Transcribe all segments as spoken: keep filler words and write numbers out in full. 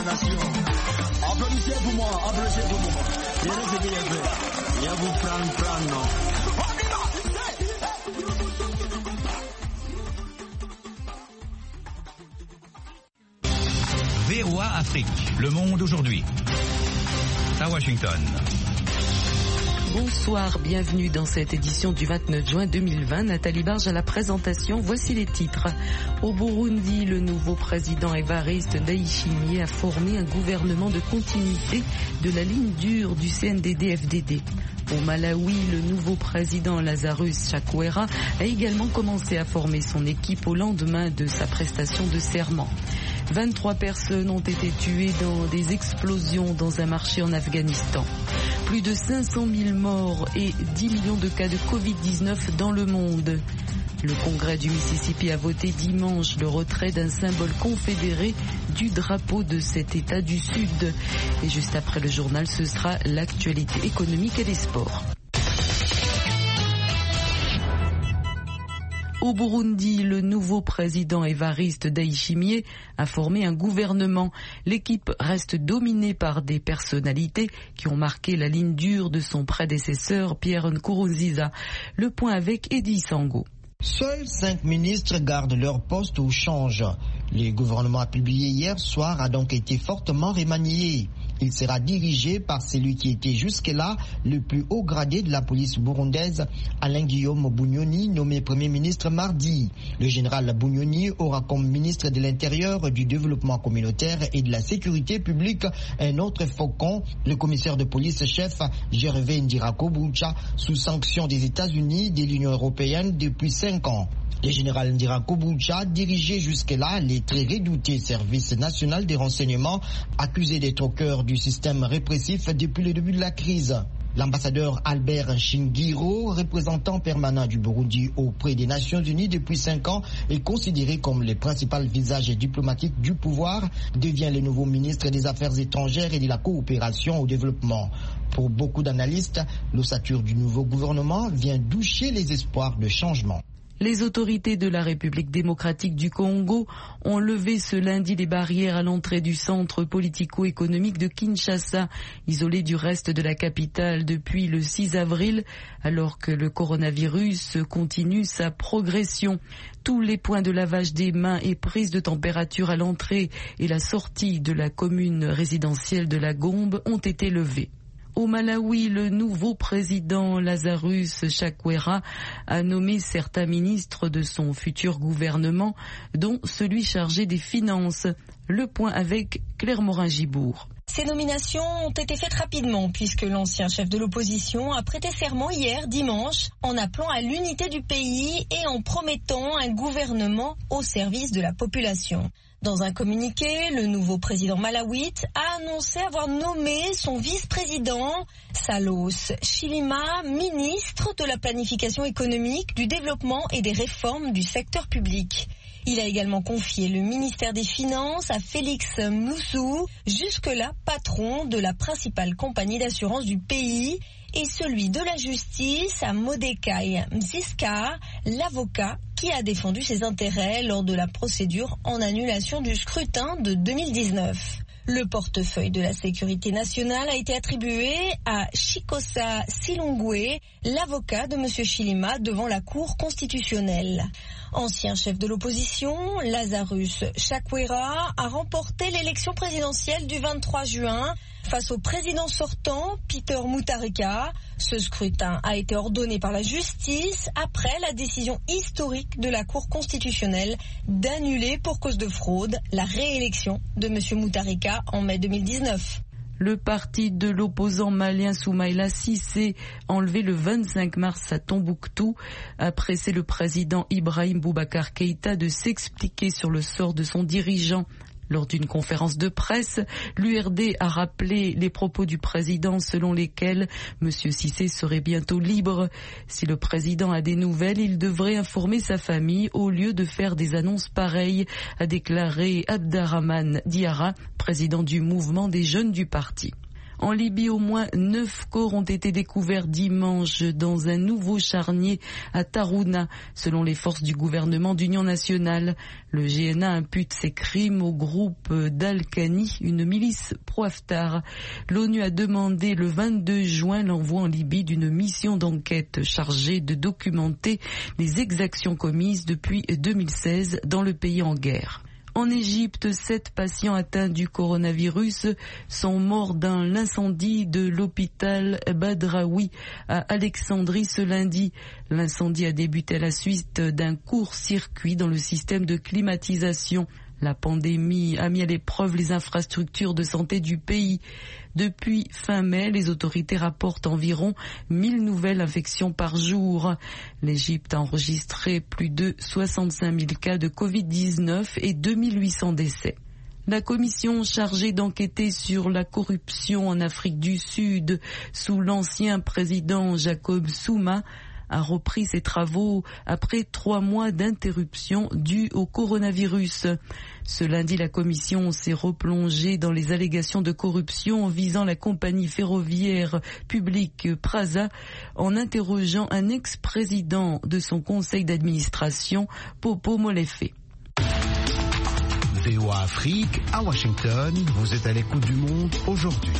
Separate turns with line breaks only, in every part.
nation. Applaudissez pour moi, applaudissez pour moi. Il y a ce qu'il y a fait. Il y a vous prendre, prendre, non.
V O A Afrique, le monde aujourd'hui. À Washington.
Bonsoir, bienvenue dans cette édition du vingt-neuf juin deux mille vingt. Nathalie Barge à la présentation, voici les titres. Au Burundi, le nouveau président Évariste Ndayishimiye a formé un gouvernement de continuité de la ligne dure du C N D D F D D. Au Malawi, le nouveau président Lazarus Chakwera a également commencé à former son équipe au lendemain de sa prestation de serment. vingt-trois personnes ont été tuées dans des explosions dans un marché en Afghanistan. Plus de cinq cent mille morts et dix millions de cas de covid dix-neuf dans le monde. Le Congrès du Mississippi a voté dimanche le retrait d'un symbole confédéré du drapeau de cet État du Sud. Et juste après le journal, ce sera l'actualité économique et des sports. Au Burundi, le nouveau président Évariste Ndayishimiye a formé un gouvernement. L'équipe reste dominée par des personnalités qui ont marqué la ligne dure de son prédécesseur Pierre Nkurunziza. Le point avec Eddie Sango.
Seuls cinq ministres gardent leur poste ou changent. Le gouvernement publié hier soir a donc été fortement remanié. Il sera dirigé par celui qui était jusque-là le plus haut gradé de la police burundaise, Alain-Guillaume Bunyoni, nommé Premier ministre mardi. Le général Bunyoni aura comme ministre de l'Intérieur, du Développement communautaire et de la Sécurité publique un autre faucon, le commissaire de police-chef Gervais Ndirakobucha, sous sanction des États-Unis et de l'Union européenne depuis cinq ans. Le général Ndirakobucha dirigeait jusque-là les très redoutés services nationaux des renseignements, accusés d'être au cœur du système répressif depuis le début de la crise. L'ambassadeur Albert Shingiro, représentant permanent du Burundi auprès des Nations Unies depuis cinq ans, est considéré comme le principal visage diplomatique du pouvoir, devient le nouveau ministre des Affaires étrangères et de la coopération au développement. Pour beaucoup d'analystes, l'ossature du nouveau gouvernement vient doucher les espoirs de changement.
Les autorités de la République démocratique du Congo ont levé ce lundi les barrières à l'entrée du centre politico-économique de Kinshasa, isolé du reste de la capitale depuis le six avril, alors que le coronavirus continue sa progression. Tous les points de lavage des mains et prise de température à l'entrée et la sortie de la commune résidentielle de la Gombe ont été levés. Au Malawi, le nouveau président Lazarus Chakwera a nommé certains ministres de son futur gouvernement, dont celui chargé des finances. Le point avec Claire Morin-Gibourg.
Ces nominations ont été faites rapidement puisque l'ancien chef de l'opposition a prêté serment hier dimanche en appelant à l'unité du pays et en promettant un gouvernement au service de la population. Dans un communiqué, le nouveau président malawite a annoncé avoir nommé son vice-président, Salos Chilima, ministre de la planification économique, du développement et des réformes du secteur public. Il a également confié le ministère des Finances à Félix Moussou, jusque-là patron de la principale compagnie d'assurance du pays, et celui de la justice à Mordecai Mziska, l'avocat qui a défendu ses intérêts lors de la procédure en annulation du scrutin de deux mille dix-neuf. Le portefeuille de la sécurité nationale a été attribué à Chikosa Silungwe, l'avocat de M. Chilima devant la Cour constitutionnelle. Ancien chef de l'opposition, Lazarus Chakwera a remporté l'élection présidentielle du vingt-trois juin face au président sortant, Peter Mutharika. Ce scrutin a été ordonné par la justice après la décision historique de la Cour constitutionnelle d'annuler pour cause de fraude la réélection de M. Mutharika en mai deux mille dix-neuf.
Le parti de l'opposant malien Soumaïla Cissé, enlevé le vingt-cinq mars à Tombouctou, a pressé le président Ibrahim Boubacar Keïta de s'expliquer sur le sort de son dirigeant. Lors d'une conférence de presse, l'U R D a rappelé les propos du président selon lesquels M. Cissé serait bientôt libre. Si le président a des nouvelles, il devrait informer sa famille au lieu de faire des annonces pareilles, a déclaré Abderrahmane Diarra, président du mouvement des jeunes du parti. En Libye, au moins neuf corps ont été découverts dimanche dans un nouveau charnier à Tarouna, selon les forces du gouvernement d'union nationale. Le G N A impute ces crimes au groupe d'Al-Khani, une milice pro-Haftar. L'ONU a demandé le vingt-deux juin l'envoi en Libye d'une mission d'enquête chargée de documenter les exactions commises depuis deux mille seize dans le pays en guerre. En Égypte, sept patients atteints du coronavirus sont morts dans l'incendie de l'hôpital Badraoui à Alexandrie ce lundi. L'incendie a débuté à la suite d'un court-circuit dans le système de climatisation. La pandémie a mis à l'épreuve les infrastructures de santé du pays. Depuis fin mai, les autorités rapportent environ mille nouvelles infections par jour. L'Égypte a enregistré plus de soixante-cinq mille cas de covid dix-neuf et deux mille huit cents décès. La commission chargée d'enquêter sur la corruption en Afrique du Sud sous l'ancien président Jacob Zuma a repris ses travaux après trois mois d'interruption due au coronavirus. Ce lundi, la commission s'est replongée dans les allégations de corruption visant la compagnie ferroviaire publique Prasa en interrogeant un ex-président de son conseil d'administration, Popo Molefe.
V O A Afrique, à Washington, vous êtes à l'écoute du monde aujourd'hui.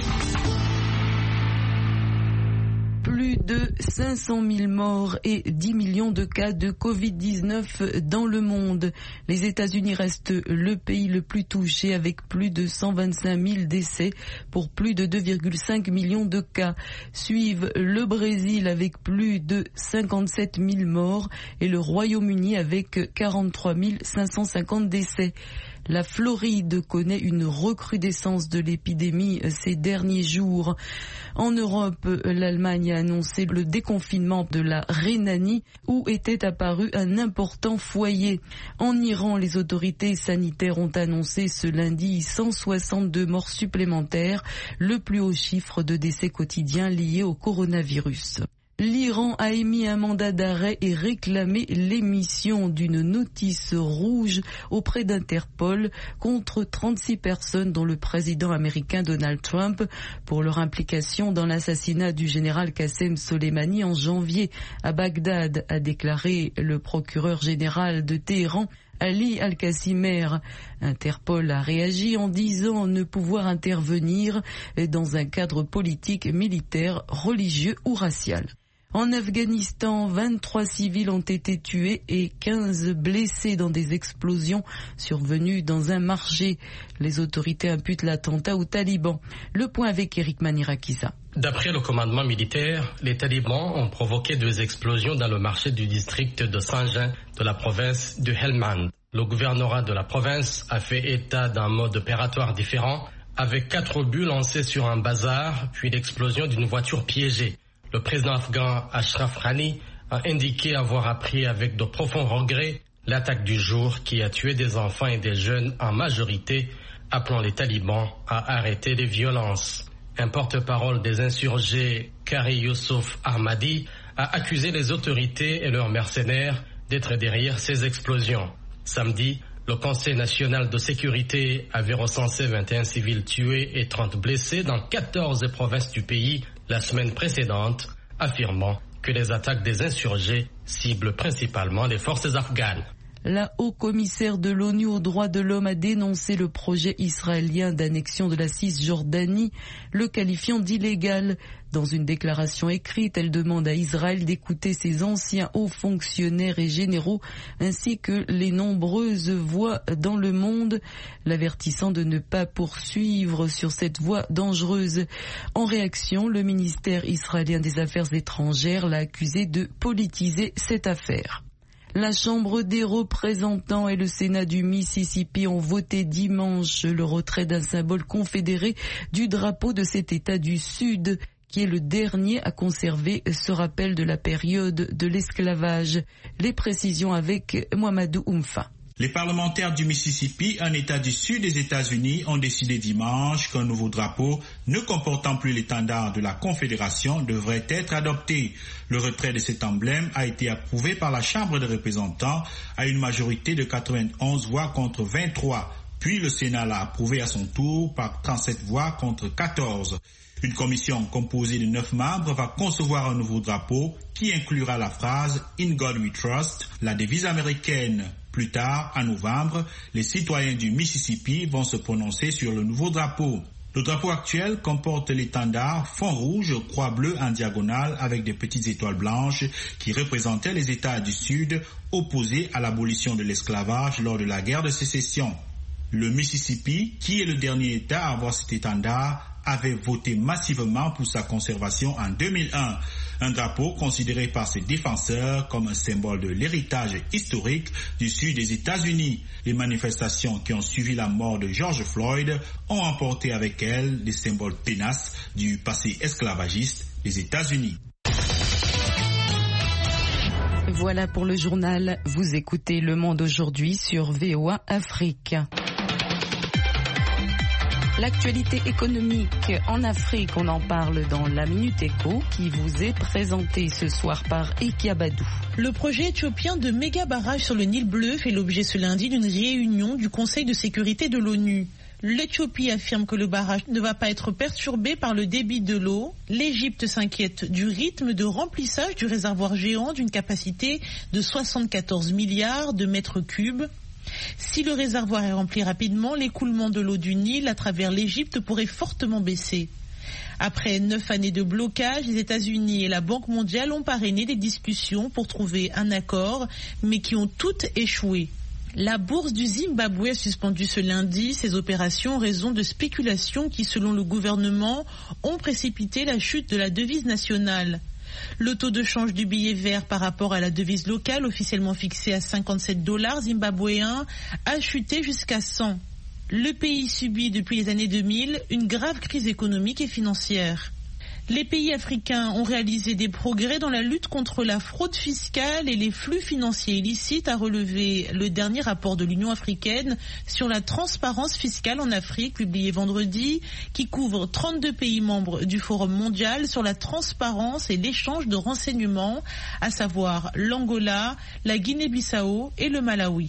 Plus de cinq cent mille morts et dix millions de cas de covid dix-neuf dans le monde. Les États-Unis restent le pays le plus touché avec plus de cent vingt-cinq mille décès pour plus de deux virgule cinq millions de cas. Suivent le Brésil avec plus de cinquante-sept mille morts et le Royaume-Uni avec quarante-trois mille cinq cent cinquante décès. La Floride connaît une recrudescence de l'épidémie ces derniers jours. En Europe, l'Allemagne a annoncé le déconfinement de la Rhénanie où était apparu un important foyer. En Iran, les autorités sanitaires ont annoncé ce lundi cent soixante-deux morts supplémentaires, le plus haut chiffre de décès quotidiens liés au coronavirus. L'Iran a émis un mandat d'arrêt et réclamé l'émission d'une notice rouge auprès d'Interpol contre trente-six personnes dont le président américain Donald Trump pour leur implication dans l'assassinat du général Qassem Soleimani en janvier à Bagdad, a déclaré le procureur général de Téhéran, Ali Al-Qassimer. Interpol a réagi en disant ne pouvoir intervenir dans un cadre politique, militaire, religieux ou racial. En Afghanistan, vingt-trois civils ont été tués et quinze blessés dans des explosions survenues dans un marché. Les autorités imputent l'attentat aux talibans. Le point avec Eric Manirakiza.
D'après le commandement militaire, les talibans ont provoqué deux explosions dans le marché du district de Sanjan de la province de Helmand. Le gouvernorat de la province a fait état d'un mode opératoire différent avec quatre obus lancés sur un bazar puis l'explosion d'une voiture piégée. Le président afghan Ashraf Ghani a indiqué avoir appris avec de profonds regrets l'attaque du jour qui a tué des enfants et des jeunes en majorité, appelant les talibans à arrêter les violences. Un porte-parole des insurgés, Kari Youssouf Ahmadi, a accusé les autorités et leurs mercenaires d'être derrière ces explosions. Samedi, le Conseil national de sécurité avait recensé vingt et un civils tués et trente blessés dans quatorze provinces du pays la semaine précédente, affirmant que les attaques des insurgés ciblent principalement les forces afghanes.
La haut-commissaire de l'ONU aux droits de l'homme a dénoncé le projet israélien d'annexion de la Cisjordanie, le qualifiant d'illégal. Dans une déclaration écrite, elle demande à Israël d'écouter ses anciens hauts fonctionnaires et généraux, ainsi que les nombreuses voix dans le monde, l'avertissant de ne pas poursuivre sur cette voie dangereuse. En réaction, le ministère israélien des Affaires étrangères l'a accusé de politiser cette affaire. La Chambre des représentants et le Sénat du Mississippi ont voté dimanche le retrait d'un symbole confédéré du drapeau de cet État du Sud, qui est le dernier à conserver ce rappel de la période de l'esclavage. Les précisions avec Mohamedou Oumfa.
Les parlementaires du Mississippi, un État du sud des États-Unis, ont décidé dimanche qu'un nouveau drapeau ne comportant plus l'étendard de la Confédération devrait être adopté. Le retrait de cet emblème a été approuvé par la Chambre des représentants à une majorité de quatre-vingt-onze voix contre vingt-trois. Puis le Sénat l'a approuvé à son tour par trente-sept voix contre quatorze. Une commission composée de neuf membres va concevoir un nouveau drapeau qui inclura la phrase « In God We Trust », la devise américaine. Plus tard, en novembre, les citoyens du Mississippi vont se prononcer sur le nouveau drapeau. Le drapeau actuel comporte l'étendard fond rouge, croix bleue en diagonale avec des petites étoiles blanches qui représentaient les États du Sud opposés à l'abolition de l'esclavage lors de la guerre de sécession. Le Mississippi, qui est le dernier État à avoir cet étendard, avait voté massivement pour sa conservation en deux mille un. Un drapeau considéré par ses défenseurs comme un symbole de l'héritage historique du sud des États-Unis. Les manifestations qui ont suivi la mort de George Floyd ont emporté avec elles des symboles tenaces du passé esclavagiste des États-Unis.
Voilà pour le journal. Vous écoutez Le Monde aujourd'hui sur V O A Afrique. L'actualité économique en Afrique, on en parle dans la Minute Éco qui vous est présentée ce soir par Eki Abadou.
Le projet éthiopien de méga barrage sur le Nil Bleu fait l'objet ce lundi d'une réunion du Conseil de sécurité de l'ONU. L'Éthiopie affirme que le barrage ne va pas être perturbé par le débit de l'eau. L'Égypte s'inquiète du rythme de remplissage du réservoir géant d'une capacité de soixante-quatorze milliards de mètres cubes. Si le réservoir est rempli rapidement, l'écoulement de l'eau du Nil à travers l'Égypte pourrait fortement baisser. Après neuf années de blocage, les États-Unis et la Banque mondiale ont parrainé des discussions pour trouver un accord, mais qui ont toutes échoué. La bourse du Zimbabwe a suspendu ce lundi ses opérations en raison de spéculations qui, selon le gouvernement, ont précipité la chute de la devise nationale. Le taux de change du billet vert par rapport à la devise locale, officiellement fixé à cinquante-sept dollars zimbabwéens, a chuté jusqu'à cent. Le pays subit depuis les années deux mille une grave crise économique et financière. Les pays africains ont réalisé des progrès dans la lutte contre la fraude fiscale et les flux financiers illicites, a relevé le dernier rapport de l'Union africaine sur la transparence fiscale en Afrique, publié vendredi, qui couvre trente-deux pays membres du Forum mondial sur la transparence et l'échange de renseignements, à savoir l'Angola, la Guinée-Bissau et le Malawi.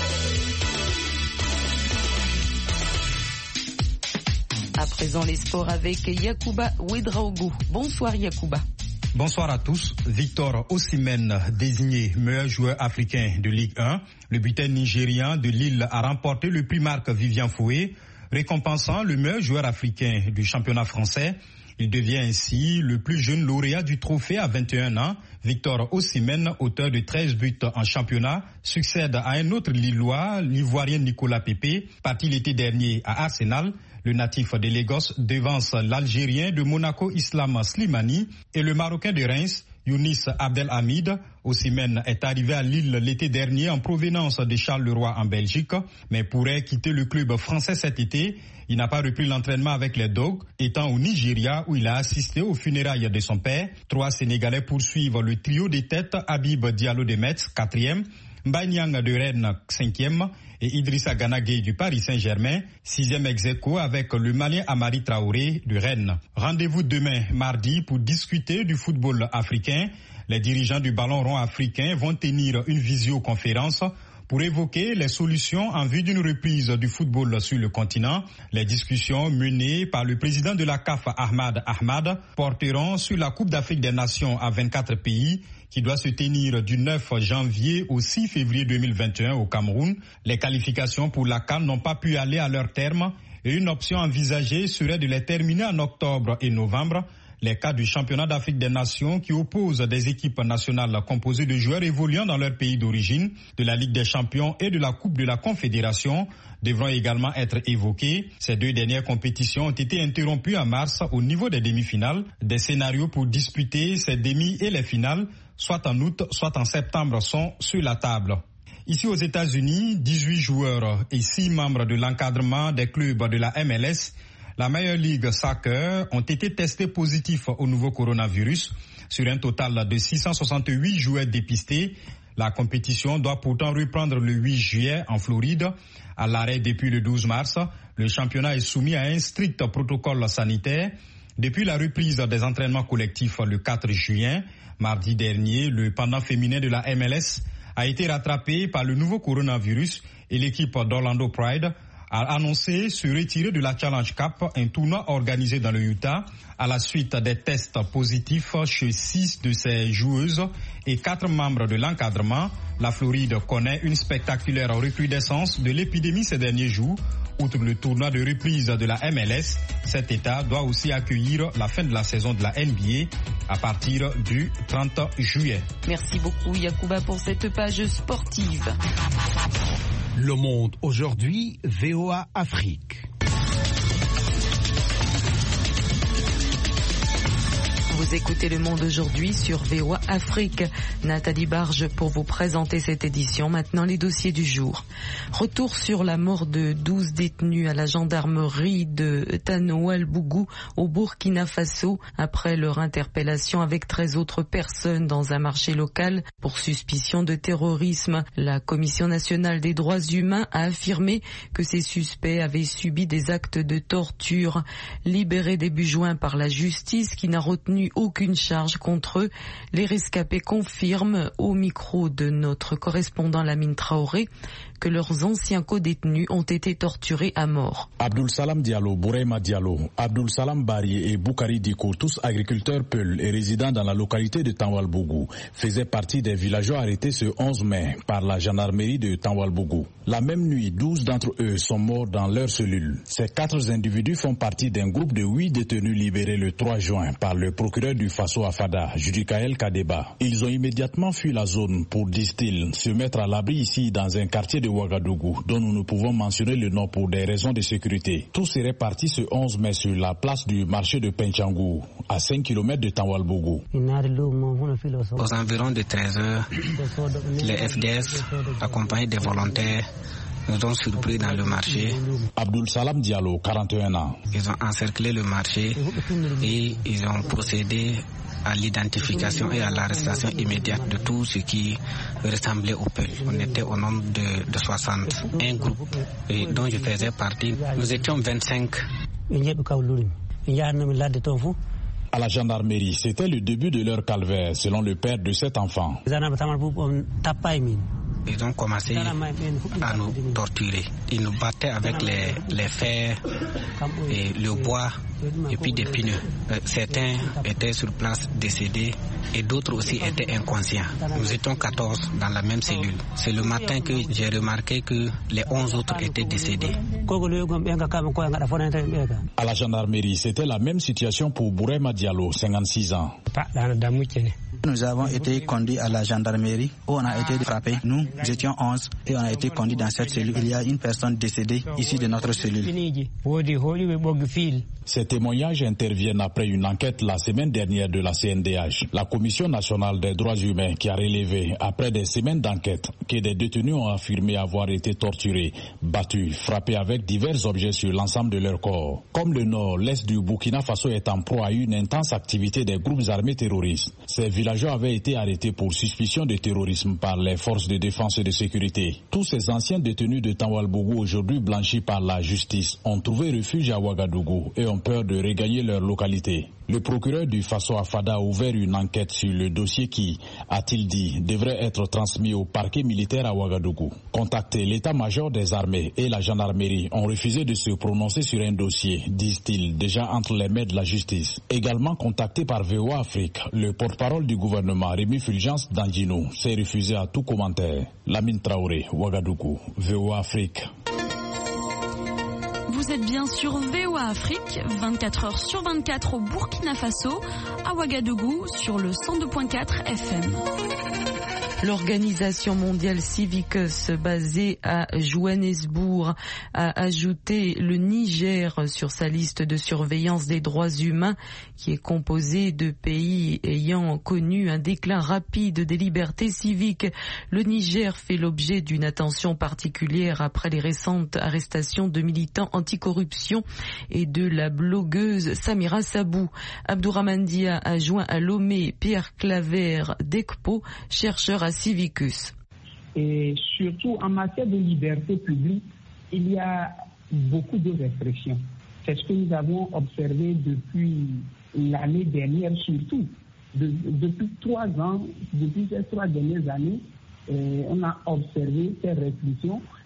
À présent, les sports avec Yacouba Ouedraogo. Bonsoir Yacouba.
Bonsoir à tous. Victor Osimhen, désigné meilleur joueur africain de Ligue un. Le buteur nigérian de Lille a remporté le prix Marc Vivian Foué, récompensant le meilleur joueur africain du championnat français. Il devient ainsi le plus jeune lauréat du trophée à vingt et un ans. Victor Osimhen, auteur de treize buts en championnat, succède à un autre Lillois, l'Ivoirien Nicolas Pepe, parti l'été dernier à Arsenal. Le natif de Lagos devance l'Algérien de Monaco Islam Slimani et le Marocain de Reims, Younis Abdelhamid. Osimhen est arrivé à Lille l'été dernier en provenance de Charleroi en Belgique, mais pourrait quitter le club français cet été. Il n'a pas repris l'entraînement avec les Dogs, étant au Nigeria où il a assisté aux funérailles de son père. Trois Sénégalais poursuivent le trio des têtes, Habib Diallo de Metz, quatrième, Mbanyang de Rennes, cinquième, et Idrissa Gana Gueye du Paris Saint-Germain, sixième ex-aequo avec le Malien Amari Traoré de Rennes. Rendez-vous demain, mardi, pour discuter du football africain. Les dirigeants du ballon rond africain vont tenir une visioconférence pour évoquer les solutions en vue d'une reprise du football sur le continent. Les discussions menées par le président de la C A F, Ahmad Ahmad, porteront sur la Coupe d'Afrique des Nations à vingt-quatre pays, qui doit se tenir du neuf janvier au six février deux mille vingt et un au Cameroun. Les qualifications pour la CAN n'ont pas pu aller à leur terme et une option envisagée serait de les terminer en octobre et novembre. Les cas du championnat d'Afrique des Nations qui opposent des équipes nationales composées de joueurs évoluant dans leur pays d'origine, de la Ligue des Champions et de la Coupe de la Confédération devront également être évoqués. Ces deux dernières compétitions ont été interrompues en mars au niveau des demi-finales. Des scénarios pour disputer ces demi et les finales, soit en août, soit en septembre, sont sur la table. Ici aux États-Unis, dix-huit joueurs et six membres de l'encadrement des clubs de la M L S, la Major League Soccer, ont été testés positifs au nouveau coronavirus. Sur un total de six cent soixante-huit joueurs dépistés, la compétition doit pourtant reprendre le huit juillet en Floride. À l'arrêt depuis le douze mars, le championnat est soumis à un strict protocole sanitaire. Depuis la reprise des entraînements collectifs le quatre juin, mardi dernier, le pendant féminin de la M L S a été rattrapé par le nouveau coronavirus et l'équipe d'Orlando Pride a annoncé se retirer de la Challenge Cup, un tournoi organisé dans le Utah, à la suite des tests positifs chez six de ses joueuses et quatre membres de l'encadrement. La Floride connaît une spectaculaire recrudescence de l'épidémie ces derniers jours. Outre le tournoi de reprise de la M L S, cet État doit aussi accueillir la fin de la saison de la N B A à partir du trente juillet.
Merci beaucoup Yacouba pour cette page sportive.
Le Monde aujourd'hui, V O A Afrique.
Vous écoutez Le Monde aujourd'hui sur V O A Afrique. Nathalie Barge pour vous présenter cette édition. Maintenant, les dossiers du jour. Retour sur la mort de douze détenus à la gendarmerie de Tanoalbougou au Burkina Faso après leur interpellation avec treize autres personnes dans un marché local pour suspicion de terrorisme. La Commission nationale des droits humains a affirmé que ces suspects avaient subi des actes de torture. Libérés début juin par la justice qui n'a retenu aucune charge contre eux. Les rescapés confirment au micro de notre correspondant Lamine Traoré que leurs anciens codétenus ont été torturés à mort.
Abdul Salam Diallo, Bourema Diallo, Abdul Salam Bari et Boukari Diko, tous agriculteurs Peul et résidents dans la localité de Tanwalbougou, faisaient partie des villageois arrêtés ce onze mai par la gendarmerie de Tanwalbougou. La même nuit, douze d'entre eux sont morts dans leur cellule. Ces quatre individus font partie d'un groupe de huit détenus libérés le trois juin par le procureur du Faso Afada, Judikael Kadeba. Ils ont immédiatement fui la zone pour, disent-ils, se mettre à l'abri ici dans un quartier de Ouagadougou, dont nous ne pouvons mentionner le nom pour des raisons de sécurité. Tous seraient partis ce onze mai sur la place du marché de Penchangou, à cinq kilomètres de Tanwalbougou.
Aux environs de treize heures, les F D S, accompagnés des volontaires, nous ont surpris dans le marché.
Abdul Salam Diallo, quarante et un ans.
Ils ont encerclé le marché et ils ont procédé à l'identification et à l'arrestation immédiate de tout ce qui ressemblait au Peul. On était au nombre de, de soixante. Un groupe et dont je faisais partie, nous étions vingt-cinq.
À la gendarmerie, c'était le début de leur calvaire, selon le père de cet enfant.
Ils ont commencé à nous torturer. Ils nous battaient avec les, les fers et le bois et puis des pneus. Certains étaient sur place décédés et d'autres aussi étaient inconscients. Nous étions quatorze dans la même cellule. C'est le matin que j'ai remarqué que les onze autres étaient décédés.
À la gendarmerie, c'était la même situation pour Bourema Diallo, cinquante-six ans.
Nous avons été conduits à la gendarmerie où on a été frappés. Nous étions onze et on a été conduits dans cette cellule. Il y a une personne décédée ici de notre cellule.
Ces témoignages interviennent après une enquête la semaine dernière de la C N D H, la Commission nationale des droits humains, qui a relevé, après des semaines d'enquête, que des détenus ont affirmé avoir été torturés, battus, frappés avec divers objets sur l'ensemble de leur corps. Comme le nord, l'est du Burkina Faso est en proie à une intense activité des groupes armés terroristes. Ces villageois avaient été arrêtés pour suspicion de terrorisme par les forces de défense et de sécurité. Tous ces anciens détenus de Tanwalbougou, aujourd'hui blanchis par la justice, ont trouvé refuge à Ouagadougou et ont peur de regagner leur localité. Le procureur du Faso Afada a ouvert une enquête sur le dossier qui, a-t-il dit, devrait être transmis au parquet militaire à Ouagadougou. Contacté, l'état-major des armées et la gendarmerie ont refusé de se prononcer sur un dossier, disent-ils, déjà entre les mains de la justice. Également contacté par V O A Afrique, le porte-parole du gouvernement, Rémi Fulgence Danjino, s'est refusé à tout commentaire. Lamine Traoré, Ouagadougou, V O A Afrique.
Vous êtes bien sur V O A Afrique, vingt-quatre heures sur vingt-quatre au Burkina Faso, à Ouagadougou sur le cent deux virgule quatre F M.
L'Organisation mondiale Civicus, basée à Johannesburg, a ajouté le Niger sur sa liste de surveillance des droits humains, qui est composée de pays ayant connu un déclin rapide des libertés civiques. Le Niger fait l'objet d'une attention particulière après les récentes arrestations de militants anticorruption et de la blogueuse Samira Sabou. Abdourahmane Dia a joint à Lomé Pierre Claver d'Ecpo, chercheur à Civicus.
Et surtout en matière de liberté publique, il y a beaucoup de restrictions. C'est ce que nous avons observé depuis l'année dernière surtout. De, depuis trois ans, depuis ces trois dernières années, euh, on a observé ces restrictions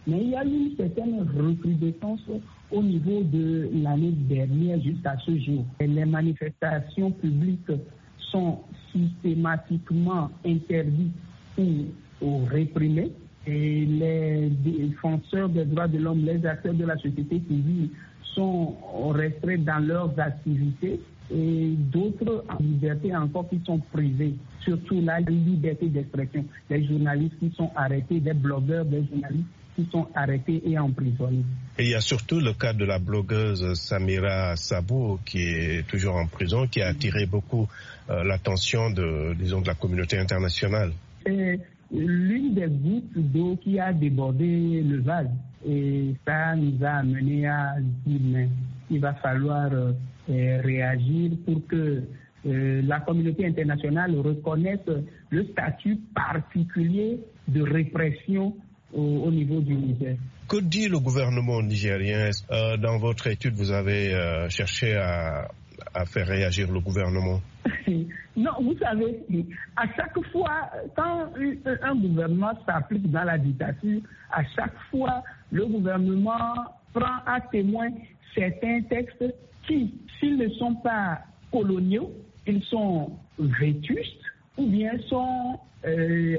Mais il y a eu une certaine recrudescence au niveau de l'année dernière jusqu'à ce jour. Et les manifestations publiques sont systématiquement interdites ou, ou réprimées. Et les défenseurs des droits de l'homme, les acteurs de la société civile sont restreints dans leurs activités. Et d'autres en liberté encore qui sont privés, surtout la liberté d'expression. Des journalistes qui sont arrêtés, des blogueurs, des journalistes qui sont arrêtés et emprisonnés.
Et il y a surtout le cas de la blogueuse Samira Sabou qui est toujours en prison, qui a attiré beaucoup euh, l'attention de, disons, de la communauté internationale.
C'est l'une des gouttes d'eau qui a débordé le vase et ça nous a amené à dire mais il va falloir euh, réagir pour que euh, la communauté internationale reconnaisse le statut particulier de répression au, au niveau du Niger.
Que dit le gouvernement nigérien? euh, Dans votre étude, vous avez euh, cherché à, à faire réagir le gouvernement?
Non, vous savez, à chaque fois, quand un gouvernement s'applique dans la dictature, à chaque fois, le gouvernement prend à témoin certains textes qui, s'ils ne sont pas coloniaux, ils sont vétustes ou bien sont euh,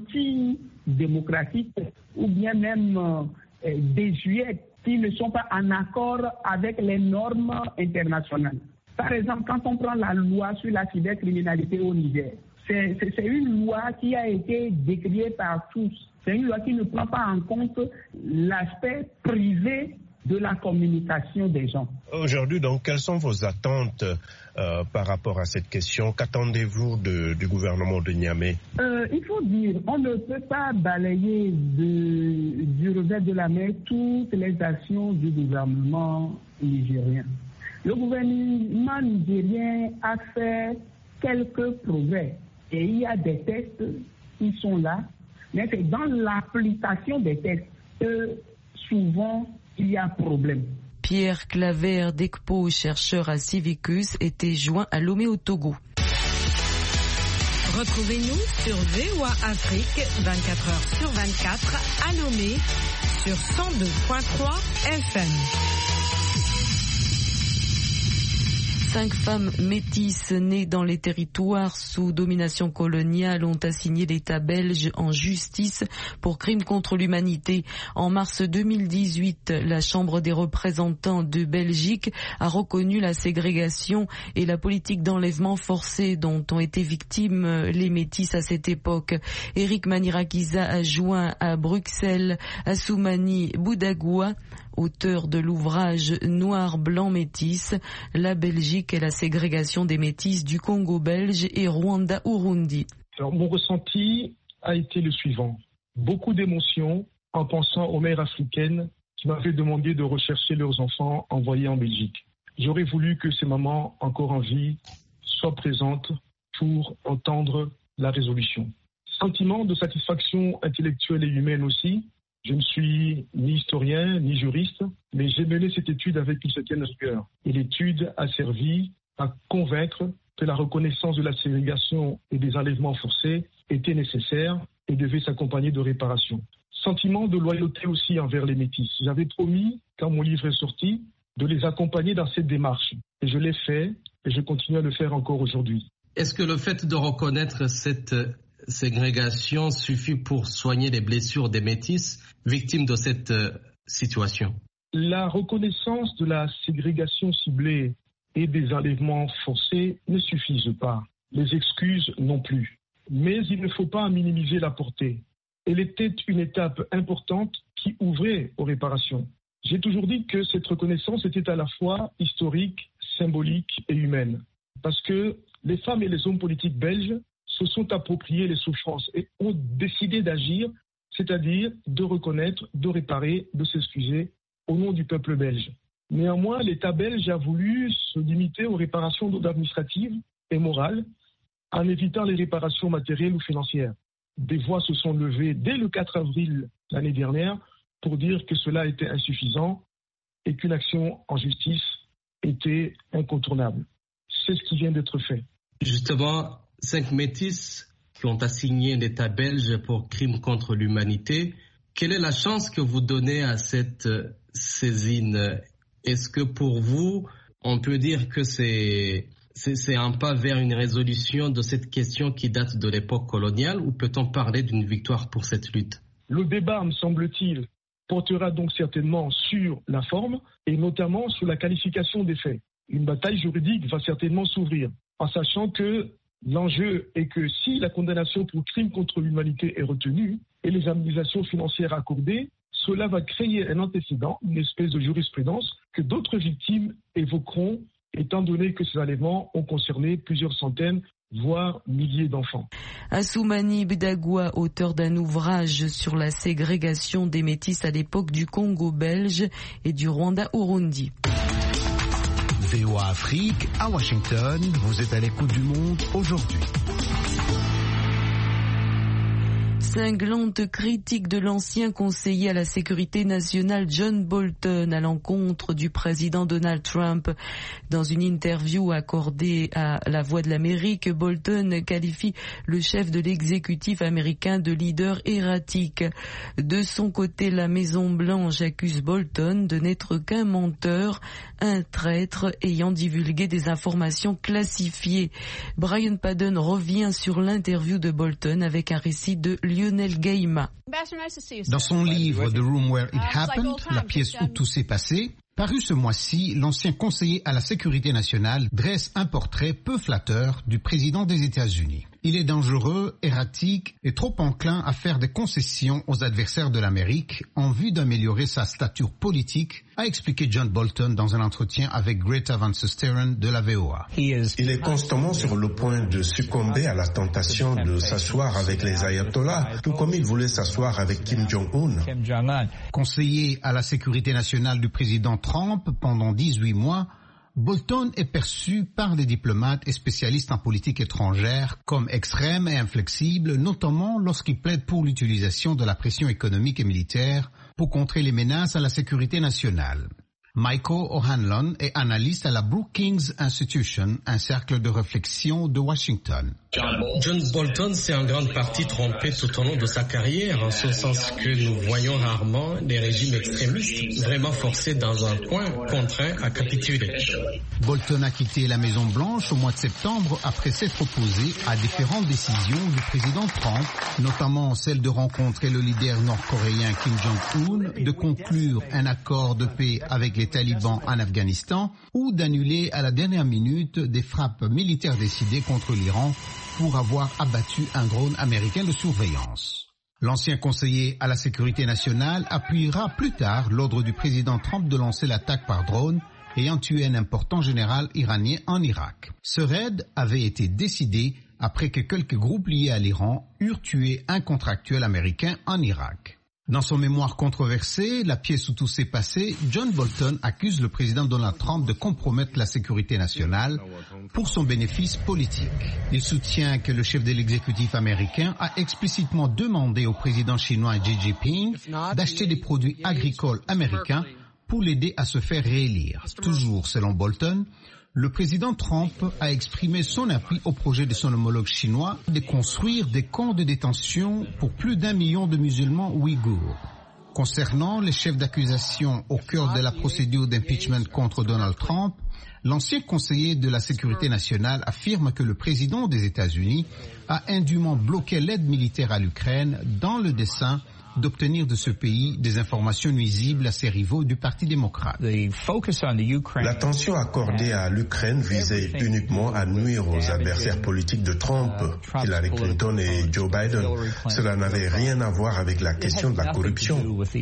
anti-démocratiques ou bien même euh, désuets, qui ne sont pas en accord avec les normes internationales. Par exemple, quand on prend la loi sur la cybercriminalité au Niger, c'est, c'est, c'est une loi qui a été décriée par tous. C'est une loi qui ne prend pas en compte l'aspect privé de la communication des gens.
Aujourd'hui, donc, quelles sont vos attentes euh, par rapport à cette question? Qu'attendez-vous de, du gouvernement de Niamey?
euh, Il faut dire, on ne peut pas balayer de, du revers de la main toutes les actions du gouvernement nigérien. Le gouvernement nigérien a fait quelques progrès et il y a des textes qui sont là, mais c'est dans l'application des textes que souvent il y a problème.
Pierre Claver d'Ecpo, chercheur à Civicus, était joint à Lomé au Togo.
Retrouvez-nous sur V O A Afrique vingt-quatre heures sur vingt-quatre à Lomé sur cent deux virgule trois F M.
Cinq femmes métisses nées dans les territoires sous domination coloniale ont assigné l'État belge en justice pour crimes contre l'humanité. En mars deux mille dix-huit, la Chambre des représentants de Belgique a reconnu la ségrégation et la politique d'enlèvement forcé dont ont été victimes les métis à cette époque. Eric Manirakiza a joint à Bruxelles Assoumani Boudagoua, auteur de l'ouvrage Noir, Blanc, Métis, la Belgique et la ségrégation des métis du Congo belge et Rwanda-Urundi.
Alors, mon ressenti a été le suivant. Beaucoup d'émotions en pensant aux mères africaines qui m'avaient demandé de rechercher leurs enfants envoyés en Belgique. J'aurais voulu que ces mamans encore en vie soient présentes pour entendre la résolution. Sentiment de satisfaction intellectuelle et humaine aussi. Je ne suis ni historien, ni juriste, mais j'ai mené cette étude avec une certaine rigueur. Et l'étude a servi à convaincre que la reconnaissance de la ségrégation et des enlèvements forcés était nécessaire et devait s'accompagner de réparations. Sentiment de loyauté aussi envers les métis. J'avais promis, quand mon livre est sorti, de les accompagner dans cette démarche. Et je l'ai fait, et je continue à le faire encore aujourd'hui.
Est-ce que le fait de reconnaître cette ségrégation suffit pour soigner les blessures des métis victimes de cette euh, situation?
La reconnaissance de la ségrégation ciblée et des enlèvements forcés ne suffisent pas. Les excuses non plus. Mais il ne faut pas en minimiser la portée. Elle était une étape importante qui ouvrait aux réparations. J'ai toujours dit que cette reconnaissance était à la fois historique, symbolique et humaine. Parce que les femmes et les hommes politiques belges se sont appropriés les souffrances et ont décidé d'agir, c'est-à-dire de reconnaître, de réparer, de s'excuser au nom du peuple belge. Néanmoins, l'État belge a voulu se limiter aux réparations administratives et morales en évitant les réparations matérielles ou financières. Des voix se sont levées dès le quatre avril l'année dernière pour dire que cela était insuffisant et qu'une action en justice était incontournable. C'est ce qui vient d'être fait.
Justement, cinq métis qui ont assigné l'État belge pour crimes contre l'humanité, quelle est la chance que vous donnez à cette saisine? Est-ce que pour vous, on peut dire que c'est, c'est, c'est un pas vers une résolution de cette question qui date de l'époque coloniale, ou peut-on parler d'une victoire pour cette lutte?
Le débat, me semble-t-il, portera donc certainement sur la forme et notamment sur la qualification des faits. Une bataille juridique va certainement s'ouvrir, en sachant que l'enjeu est que si la condamnation pour crime contre l'humanité est retenue et les indemnisations financières accordées, cela va créer un antécédent, une espèce de jurisprudence que d'autres victimes évoqueront, étant donné que ces enlèvements ont concerné plusieurs centaines, voire milliers d'enfants.
Assoumani Bdagwa, auteur d'un ouvrage sur la ségrégation des métis à l'époque du Congo belge et du Rwanda au Burundi.
V O A Afrique, à Washington, vous êtes à l'écoute du monde aujourd'hui.
Cinglante critique de l'ancien conseiller à la sécurité nationale John Bolton à l'encontre du président Donald Trump. Dans une interview accordée à La Voix de l'Amérique, Bolton qualifie le chef de l'exécutif américain de leader erratique. De son côté, la Maison-Blanche accuse Bolton de n'être qu'un menteur, un traître ayant divulgué des informations classifiées. Brian Padden revient sur l'interview de Bolton avec un récit de Lionel Gaima.
Dans son livre The Room Where It Happened, la pièce où tout s'est passé, paru ce mois-ci, l'ancien conseiller à la sécurité nationale dresse un portrait peu flatteur du président des États-Unis. Il est dangereux, erratique et trop enclin à faire des concessions aux adversaires de l'Amérique en vue d'améliorer sa stature politique, a expliqué John Bolton dans un entretien avec Greta Van Susteren de la V O A.
Il est constamment sur le point de succomber à la tentation de s'asseoir avec les ayatollahs, tout comme il voulait s'asseoir avec Kim Jong-un.
Conseiller à la sécurité nationale du président Trump pendant dix-huit mois, Bolton est perçu par les diplomates et spécialistes en politique étrangère comme extrême et inflexible, notamment lorsqu'il plaide pour l'utilisation de la pression économique et militaire pour contrer les menaces à la sécurité nationale. Michael O'Hanlon est analyste à la Brookings Institution, un cercle de réflexion de Washington.
John Bolton s'est en grande partie trompé tout au long de sa carrière, en ce sens que nous voyons rarement des régimes extrémistes vraiment forcés dans un coin, contraints à capituler.
Bolton a quitté la Maison-Blanche au mois de septembre après s'être opposé à différentes décisions du président Trump, notamment celle de rencontrer le leader nord-coréen Kim Jong-un, de conclure un accord de paix avec les talibans en Afghanistan ou d'annuler à la dernière minute des frappes militaires décidées contre l'Iran pour avoir abattu un drone américain de surveillance. L'ancien conseiller à la sécurité nationale appuiera plus tard l'ordre du président Trump de lancer l'attaque par drone ayant tué un important général iranien en Irak. Ce raid avait été décidé après que quelques groupes liés à l'Iran eurent tué un contractuel américain en Irak. Dans son mémoire controversé, La pièce où tout s'est passé, John Bolton accuse le président Donald Trump de compromettre la sécurité nationale pour son bénéfice politique. Il soutient que le chef de l'exécutif américain a explicitement demandé au président chinois Xi Jinping d'acheter des produits agricoles américains pour l'aider à se faire réélire. Toujours selon Bolton, le président Trump a exprimé son appui au projet de son homologue chinois de construire des camps de détention pour plus d'un million de musulmans ouïghours. Concernant les chefs d'accusation au cœur de la procédure d'impeachment contre Donald Trump, l'ancien conseiller de la sécurité nationale affirme que le président des États-Unis a indûment bloqué l'aide militaire à l'Ukraine dans le dessein d'obtenir de ce pays des informations nuisibles à ses rivaux du Parti démocrate.
L'attention accordée à l'Ukraine visait uniquement à nuire aux adversaires politiques de Trump, Hillary Clinton et Joe Biden. Cela n'avait rien à voir avec la question de la corruption.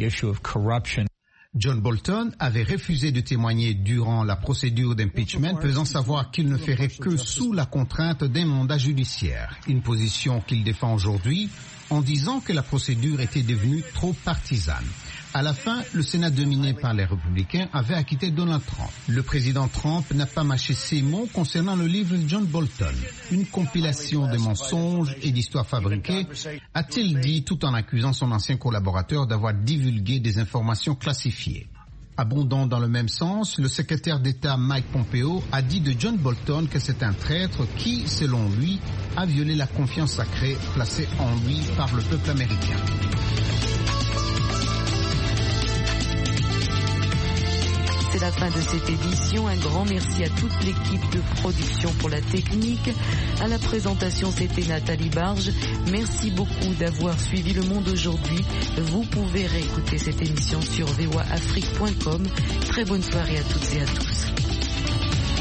John Bolton avait refusé de témoigner durant la procédure d'impeachment, faisant savoir qu'il ne ferait que sous la contrainte d'un mandat judiciaire, une position qu'il défend aujourd'hui en disant que la procédure était devenue trop partisane. À la fin, le Sénat dominé par les républicains avait acquitté Donald Trump. Le président Trump n'a pas mâché ses mots concernant le livre de John Bolton, une compilation de mensonges et d'histoires fabriquées, a-t-il dit tout en accusant son ancien collaborateur d'avoir divulgué des informations classifiées. Abondant dans le même sens, le secrétaire d'État Mike Pompeo a dit de John Bolton que c'est un traître qui, selon lui, a violé la confiance sacrée placée en lui par le peuple américain.
la fin de cette édition. Un grand merci à toute l'équipe de production pour la technique. À la présentation, c'était Nathalie Barge. Merci beaucoup d'avoir suivi Le Monde aujourd'hui. Vous pouvez réécouter cette émission sur v o a afrique point com. Très bonne soirée à toutes et à tous.